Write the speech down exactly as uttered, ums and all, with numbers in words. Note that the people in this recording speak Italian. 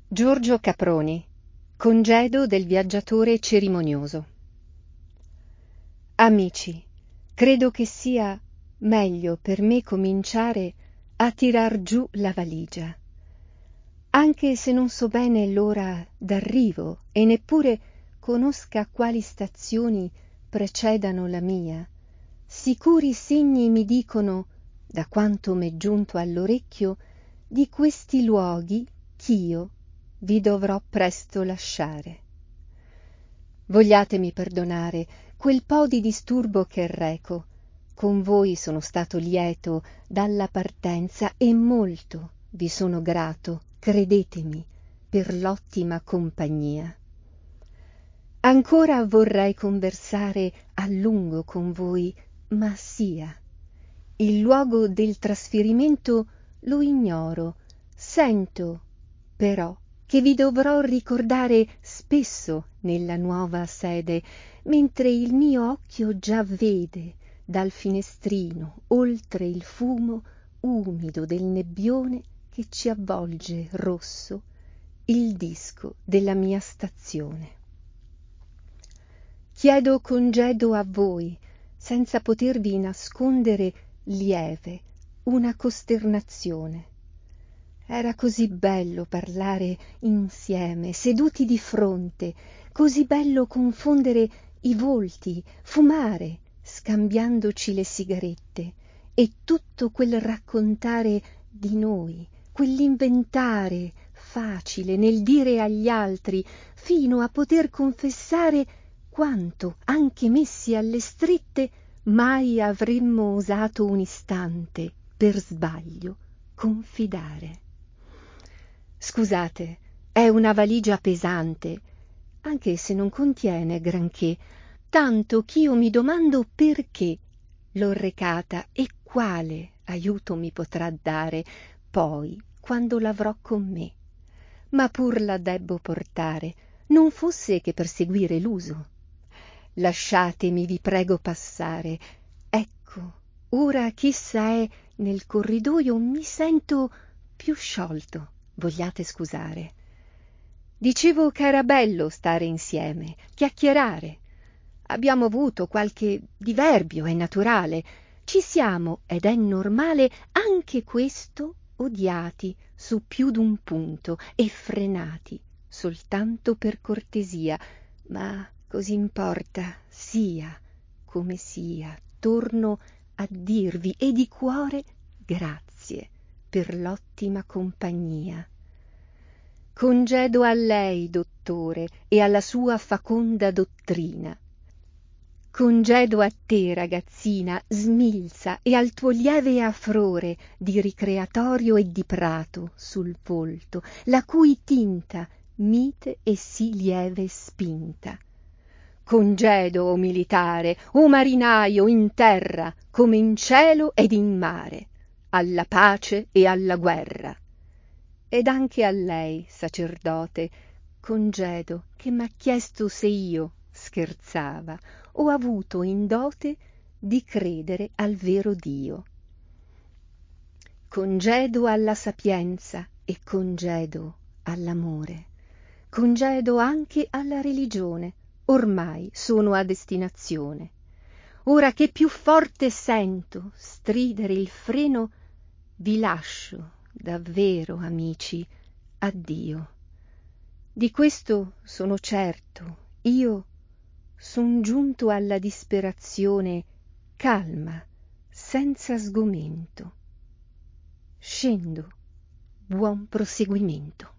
Giorgio Caproni, congedo del viaggiatore cerimonioso. Amici, credo che sia meglio per me cominciare a tirar giù la valigia, anche se non so bene l'ora d'arrivo e neppure conosca quali stazioni precedano la mia. Sicuri segni mi dicono, da quanto m'è giunto all'orecchio, di questi luoghi ch'io vi dovrò presto lasciare. Vogliatemi perdonare quel po' di disturbo che reco. Con voi sono stato lieto dalla partenza e molto vi sono grato, credetemi, per l'ottima compagnia. Ancora vorrei conversare a lungo con voi, ma sia. Il luogo del trasferimento lo ignoro, sento però che vi dovrò ricordare spesso nella nuova sede, mentre il mio occhio già vede dal finestrino, oltre il fumo umido del nebbione che ci avvolge rosso, il disco della mia stazione. Chiedo congedo a voi, senza potervi nascondere lieve una costernazione. Era così bello parlare insieme, seduti di fronte, così bello confondere i volti, fumare, scambiandoci le sigarette, e tutto quel raccontare di noi, quell'inventare facile nel dire agli altri, fino a poter confessare quanto, anche messi alle strette, mai avremmo osato un istante, per sbaglio, confidare. Scusate, è una valigia pesante, anche se non contiene granché, tanto ch'io mi domando perché l'ho recata e quale aiuto mi potrà dare poi quando l'avrò con me. Ma pur la debbo portare, non fosse che per seguire l'uso. Lasciatemi, vi prego, passare. Ecco, ora ch'essa è nel corridoio mi sento più sciolto. Vogliate scusare. Dicevo ch'era bello stare insieme, chiacchierare. Abbiamo avuto qualche diverbio, è naturale. Ci siamo, ed è normale, anche questo, odiati su più d'un punto e frenati soltanto per cortesia, ma così importa, sia come sia, torno a dirvi e di cuore grazie per l'ottima compagnia. Congedo a lei, dottore, e alla sua faconda dottrina. Congedo a te, ragazzina, smilza, e al tuo lieve afrore di ricreatorio e di prato sul volto, la cui tinta mite e sì lieve spinta. Congedo, o militare, o marinaio in terra, come in cielo ed in mare, alla pace e alla guerra. Ed anche a lei, sacerdote, congedo che m'ha chiesto se io scherzava o avuto in dote di credere al vero Dio. Congedo alla sapienza e congedo all'amore, congedo anche alla religione, ormai sono a destinazione. Ora che più forte sento stridere il freno, vi lascio davvero, amici, addio. Di questo sono certo, io son giunto alla disperazione calma, senza sgomento. Scendo, buon proseguimento.